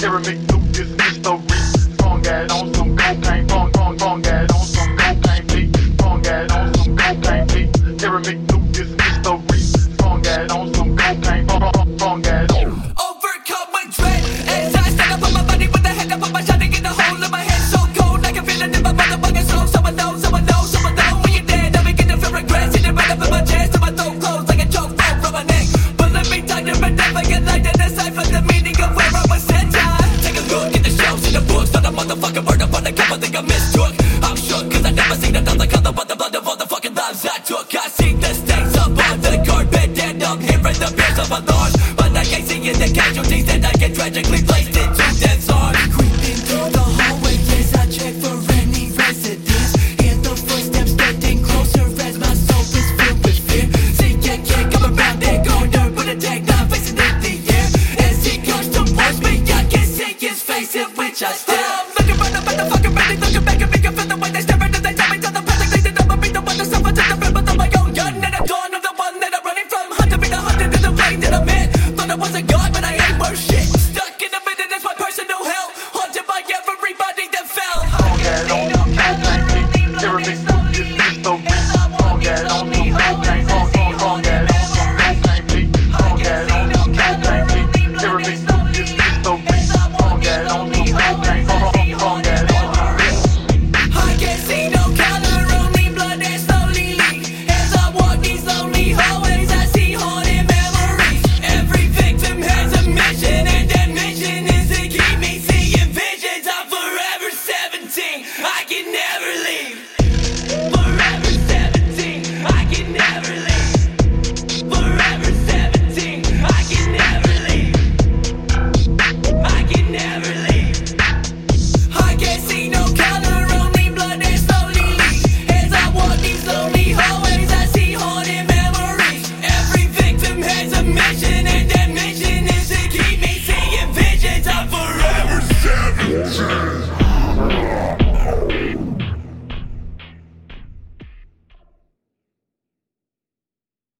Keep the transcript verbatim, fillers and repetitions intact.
Hearing me through this mystery. Bong at on some cocaine. Bong, bong, bong at on some cocaine beat. Bong at on some cocaine beat. Hearing me through this mystery. Bong at on some cocaine. Bong, bong, bong at on. Overcome with dread as I stand up on my body with the head up on my shot to get a hole in my head so cold I can feel it in my motherfucking soul. Someone knows, someone knows, someone knows when you're dead. I begin to feel regret, sitting right up in my chest and my throat closed like a choke rope from my neck. Pulling me tighter and never get lighter. Decipher the meaning of where I was sent. Take a look at the shelves in the books. Not a motherfucking word up on the cover, think I mistook. I'm shook cause I never seen another color but the blood of all the fucking lives I took. I see the stakes up on the carpet and I'm hearing the beers of my thoughts, but I can't see the casualties that I get tragically placed into dead zones. Creeping through the hallway as I check for any residents. Hear the footsteps getting closer as my soul is filled with fear. See ya kid come around the corner with a tag knife facing in the air. As he comes towards me I can see his face in which I stare. I'm looking right up at the fucking building, looking back at me and feel the way they stare and they tell me to the perfect that I'ma be the one to suffer to the rim of my own gun. And I'm gone, I'm the one that I'm running from. Hunter be the hunted in the plane that I'm in. Thought I was a